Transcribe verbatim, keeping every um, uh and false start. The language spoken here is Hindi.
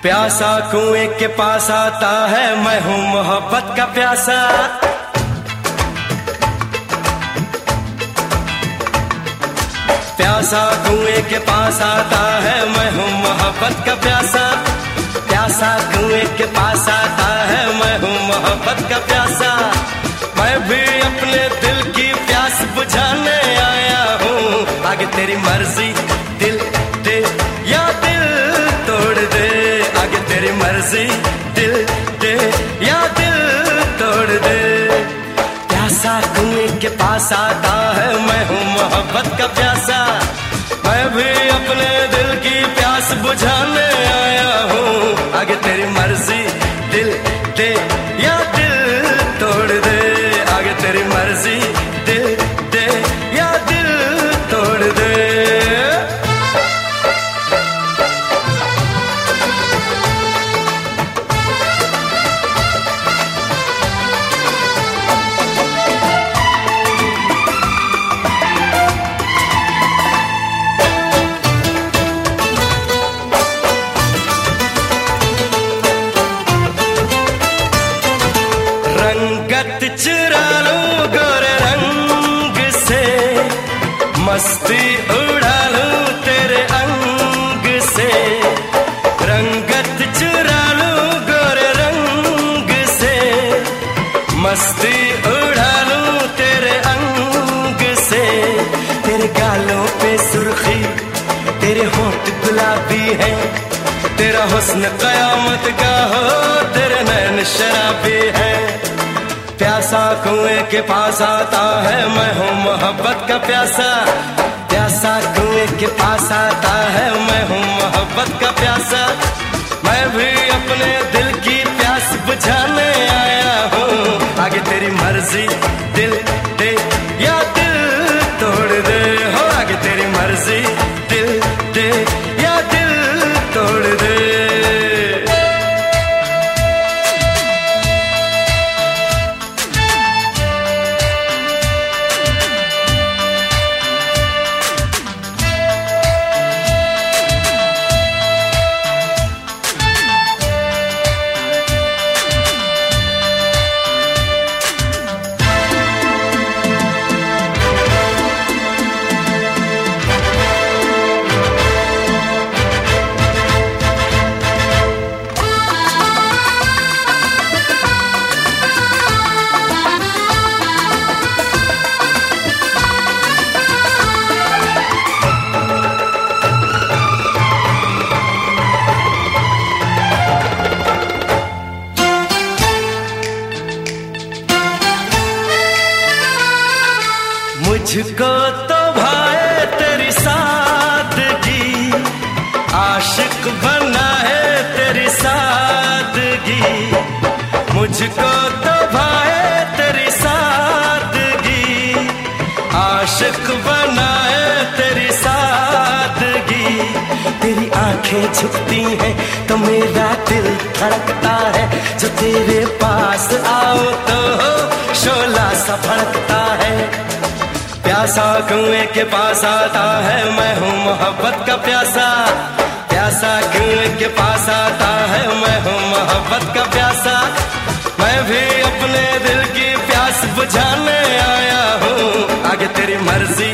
प्यासा कुएं के पास आता है, मैं हूँ मोहब्बत का प्यासा। प्यासा कुएं के पास आता है, मैं हूँ मोहब्बत का प्यासा। प्यासा कुएं के पास आता है, मैं हूँ मोहब्बत का प्यासा। मैं भी अपने दिल की प्यास बुझाने आया हूँ। आगे तेरी मर्जी, दिल दे या दिल तोड़ दे। आगे तेरी मर्जी, दिल दे या दिल तोड़ दे। प्यासा कुएं के पास आता है, मैं हूँ मोहब्बत का प्यासा। मैं भी अपने दिल की प्यास बुझाने आया हूँ। आगे तेरी मर्जी, दिल दे या दिल तोड़ दे। आगे तेरी मर्जी, दिल दे या दिल तोड़ दे। रंगत चुरा लूं गोरे रंग से, मस्ती उड़ा लूं तेरे अंग से। रंगत चुरा लूं गोरे रंग से, मस्ती उड़ा लूं तेरे अंग से। तेरे गालों पे सुर्खी, तेरे होंठ गुलाबी है। तेरा हुस्न कयामत का हो, तेरे नैन शराबी है। प्यासा कुएं के पास आता है, मैं हूँ मोहब्बत का प्यासा। प्यासा कुएं के पास आता है, मैं हूँ मोहब्बत का प्यासा। मैं भी अपने दिल की प्यास बुझाने आया हूँ। आगे तेरी मर्जी, दिल दे या दिल तोड़ दे। हो आगे तेरी मर्जी, दिल दे या दिल तोड़ दे। मुझको तो भाए तेरी सादगी, आशिक बना है तेरी सादगी। मुझको तो भाए तेरी सादगी, आशिक बना है तेरी सादगी। तेरी आंखें झुकती हैं तो मेरा दिल धड़कता है। जो तेरे पास आओ तो शोला सा भड़कता है। प्यासा कुएं के पास आता है, मैं हूँ मोहब्बत का प्यासा। प्यासा कुएं के पास आता है, मैं हूँ मोहब्बत का प्यासा। मैं भी अपने दिल की प्यास बुझाने आया हूँ। आगे तेरी मर्जी,